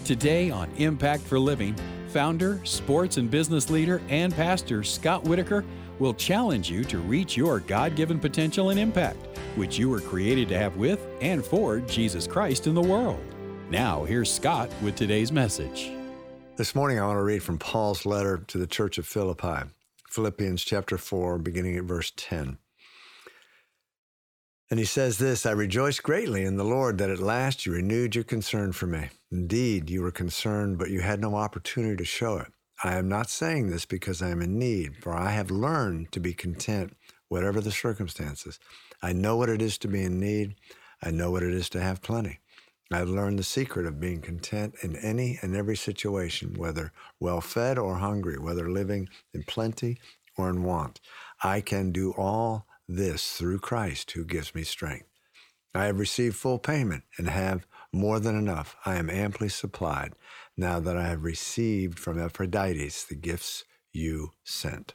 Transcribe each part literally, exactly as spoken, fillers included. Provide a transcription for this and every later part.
Today on Impact for Living, founder, sports and business leader, and pastor Scott Whitaker will challenge you to reach your God-given potential and impact, which you were created to have with and for Jesus Christ in the world. Now, here's Scott with today's message. This morning, I want to read from Paul's letter to the church of Philippi, Philippians chapter four, beginning at verse ten. And he says this, I rejoice greatly in the Lord that at last you renewed your concern for me. Indeed, you were concerned, but you had no opportunity to show it. I am not saying this because I am in need, for I have learned to be content, whatever the circumstances. I know what it is to be in need. I know what it is to have plenty. I have learned the secret of being content in any and every situation, whether well-fed or hungry, whether living in plenty or in want. I can do all this through Christ who gives me strength. I have received full payment and have more than enough. I am amply supplied now that I have received from Epaphroditus the gifts you sent.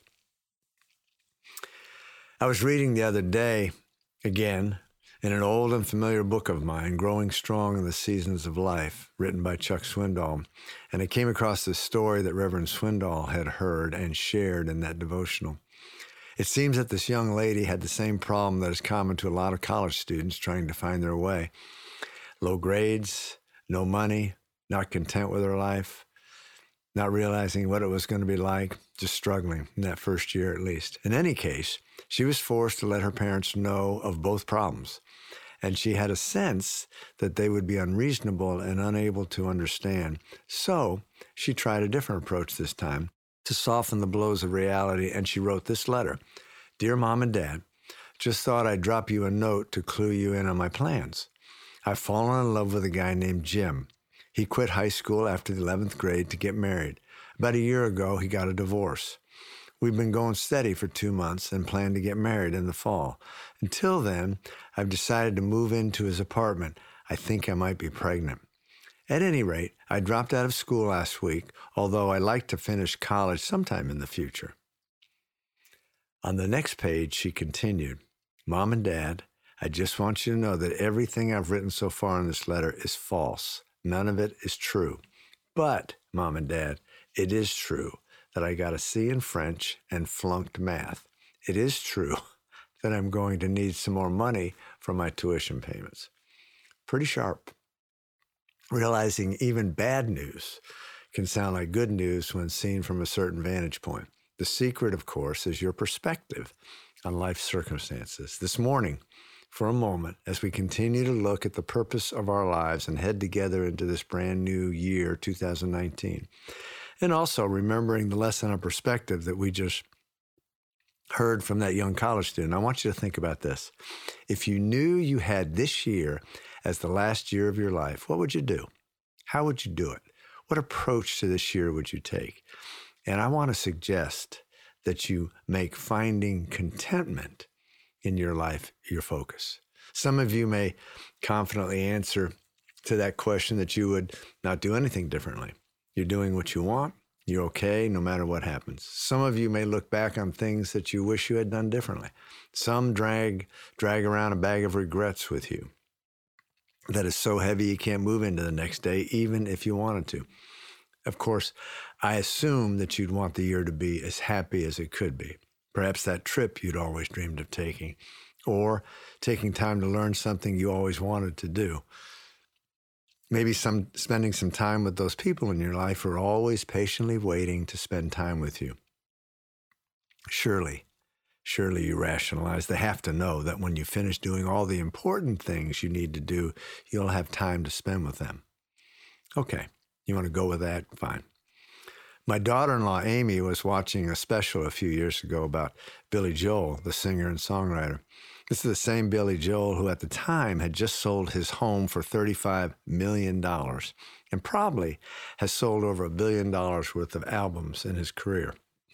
I was reading the other day, again, in an old and familiar book of mine, Growing Strong in the Seasons of Life, written by Chuck Swindoll, and I came across this story that Reverend Swindoll had heard and shared in that devotional. It seems that this young lady had the same problem that is common to a lot of college students trying to find their way. Low grades, no money, not content with her life, not realizing what it was going to be like, just struggling in that first year at least. In any case, she was forced to let her parents know of both problems, and she had a sense that they would be unreasonable and unable to understand. So she tried a different approach this time to soften the blows of reality, and she wrote this letter. Dear Mom and Dad, just thought I'd drop you a note to clue you in on my plans. I've fallen in love with a guy named Jim. He quit high school after the eleventh grade to get married. About a year ago, he got a divorce. We've been going steady for two months and plan to get married in the fall. Until then, I've decided to move into his apartment. I think I might be pregnant. At any rate, I dropped out of school last week, although I like to finish college sometime in the future. On the next page, she continued, Mom and Dad, I just want you to know that everything I've written so far in this letter is false. None of it is true. But, Mom and Dad, it is true that I got a C in French and flunked math. It is true that I'm going to need some more money for my tuition payments. Pretty sharp. Realizing even bad news can sound like good news when seen from a certain vantage point. The secret, of course, is your perspective on life's circumstances. This morning, for a moment, as we continue to look at the purpose of our lives and head together into this brand new year, two thousand nineteen, and also remembering the lesson of perspective that we just heard from that young college student, I want you to think about this. If you knew you had this year as the last year of your life, what would you do? How would you do it? What approach to this year would you take? And I want to suggest that you make finding contentment in your life your focus. Some of you may confidently answer to that question that you would not do anything differently. You're doing what you want. You're okay no matter what happens. Some of you may look back on things that you wish you had done differently. Some drag drag around a bag of regrets with you that is so heavy you can't move into the next day, even if you wanted to. Of course, I assume that you'd want the year to be as happy as it could be. Perhaps that trip you'd always dreamed of taking, or taking time to learn something you always wanted to do. Maybe some spending some time with those people in your life who are always patiently waiting to spend time with you. Surely, surely you rationalize, they have to know that when you finish doing all the important things you need to do, you'll have time to spend with them. Okay, you want to go with that? Fine. My daughter-in-law, Amy, was watching a special a few years ago about Billy Joel, the singer and songwriter. This is the same Billy Joel who at the time had just sold his home for thirty-five million dollars and probably has sold over a billion dollars worth of albums in his career.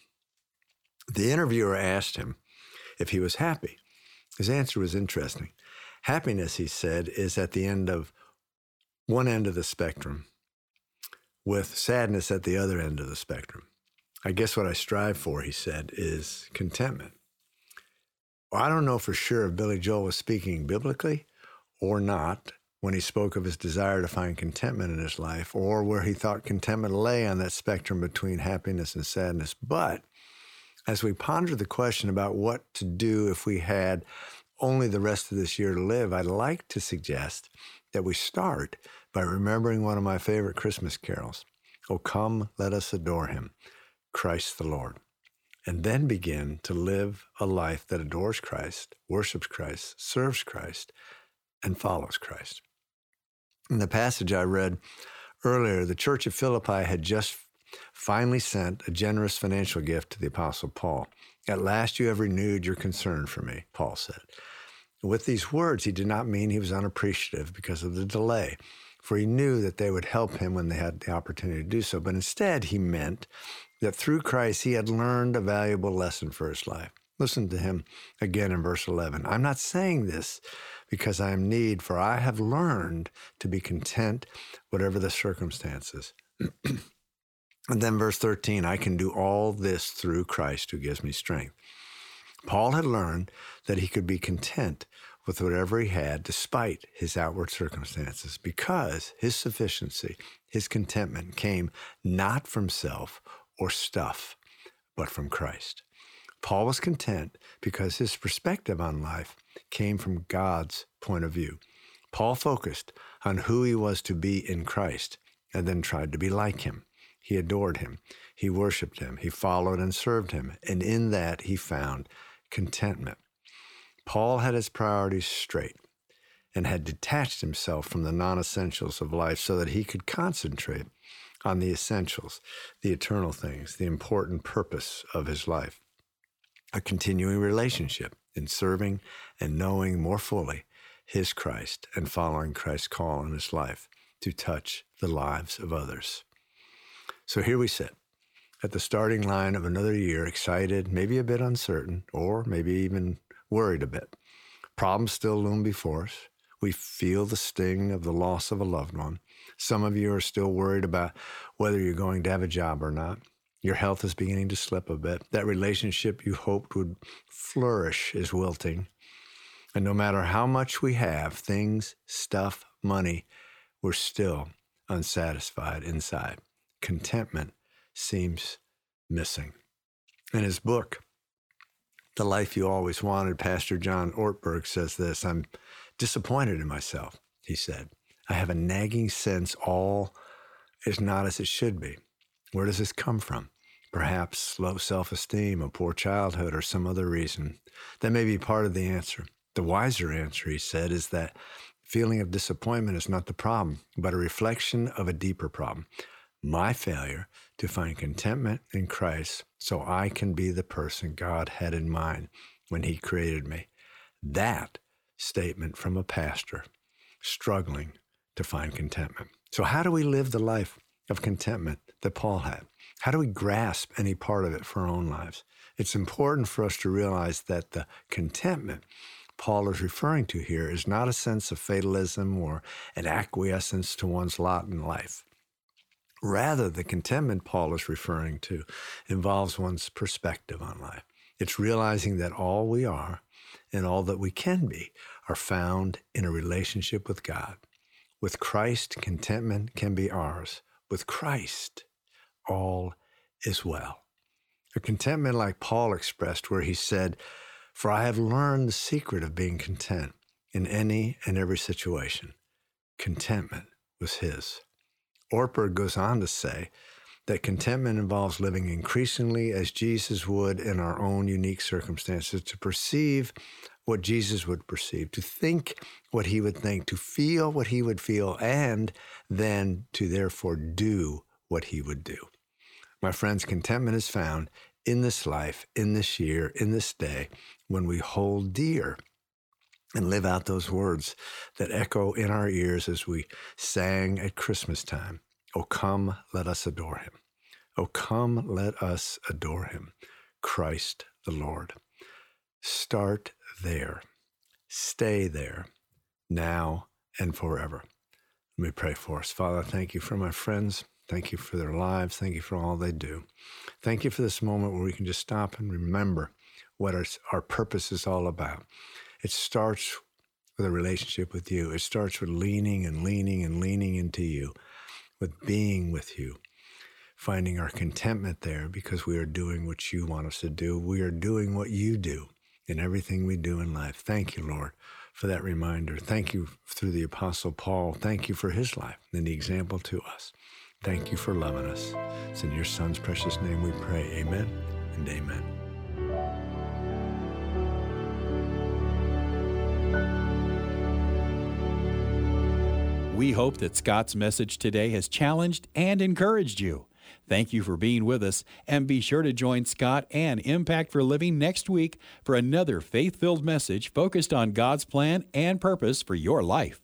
The interviewer asked him if he was happy. His answer was interesting. Happiness, he said, is at the end of one end of the spectrum, with sadness at the other end of the spectrum. I guess what I strive for, he said, is contentment. Well, I don't know for sure if Billy Joel was speaking biblically or not, when he spoke of his desire to find contentment in his life, or where he thought contentment lay on that spectrum between happiness and sadness. But as we ponder the question about what to do if we had only the rest of this year to live, I'd like to suggest that we start by remembering one of my favorite Christmas carols, "O come, let us adore him, Christ the Lord," and then begin to live a life that adores Christ, worships Christ, serves Christ, and follows Christ. In the passage I read earlier, the church of Philippi had just finally sent a generous financial gift to the Apostle Paul. "At last you have renewed your concern for me," Paul said. With these words, he did not mean he was unappreciative because of the delay, for he knew that they would help him when they had the opportunity to do so. But instead, he meant that through Christ, he had learned a valuable lesson for his life. Listen to him again in verse eleven. "I'm not saying this because I am in need, for I have learned to be content, whatever the circumstances." And then verse thirteen, "I can do all this through Christ who gives me strength." Paul had learned that he could be content with whatever he had despite his outward circumstances, because his sufficiency, his contentment came not from self or stuff, but from Christ. Paul was content because his perspective on life came from God's point of view. Paul focused on who he was to be in Christ and then tried to be like him. He adored him. He worshiped him. He followed and served him. And in that, he found contentment. Paul had his priorities straight and had detached himself from the non-essentials of life so that he could concentrate on the essentials, the eternal things, the important purpose of his life. A continuing relationship in serving and knowing more fully his Christ and following Christ's call in his life to touch the lives of others. So here we sit at the starting line of another year, excited, maybe a bit uncertain, or maybe even worried a bit. Problems still loom before us. We feel the sting of the loss of a loved one. Some of you are still worried about whether you're going to have a job or not. Your health is beginning to slip a bit. That relationship you hoped would flourish is wilting. And no matter how much we have, things, stuff, money, we're still unsatisfied inside. Contentment seems missing. In his book, The Life You Always Wanted, Pastor John Ortberg says this: "I'm disappointed in myself," he said. "I have a nagging sense all is not as it should be." Where does this come from? Perhaps low self-esteem, a poor childhood, or some other reason. That may be part of the answer. The wiser answer, he said, is that feeling of disappointment is not the problem, but a reflection of a deeper problem. My failure to find contentment in Christ so I can be the person God had in mind when he created me. That statement from a pastor struggling to find contentment. So how do we live the life of contentment that Paul had? How do we grasp any part of it for our own lives? It's important for us to realize that the contentment Paul is referring to here is not a sense of fatalism or an acquiescence to one's lot in life. Rather, the contentment Paul is referring to involves one's perspective on life. It's realizing that all we are and all that we can be are found in a relationship with God. With Christ, contentment can be ours. With Christ, all is well. A contentment like Paul expressed, where he said, "For I have learned the secret of being content in any and every situation." Contentment was his. Ortberg goes on to say that contentment involves living increasingly as Jesus would in our own unique circumstances, to perceive what Jesus would perceive, to think what he would think, to feel what he would feel, and then to therefore do what he would do. My friends, contentment is found in this life, in this year, in this day, when we hold dear and live out those words that echo in our ears as we sang at Christmas time. "O come, let us adore him. O come, let us adore him, Christ the Lord." Start there. Stay there, now and forever. Let me pray for us. Father, thank you for my friends. Thank you for their lives. Thank you for all they do. Thank you for this moment where we can just stop and remember what our, our purpose is all about. It starts with a relationship with you. It starts with leaning and leaning and leaning into you, with being with you, finding our contentment there because we are doing what you want us to do. We are doing what you do in everything we do in life. Thank you, Lord, for that reminder. Thank you through the Apostle Paul. Thank you for his life and the example to us. Thank you for loving us. It's in your Son's precious name we pray. Amen and amen. We hope that Scott's message today has challenged and encouraged you. Thank you for being with us, and be sure to join Scott and Impact for Living next week for another faith-filled message focused on God's plan and purpose for your life.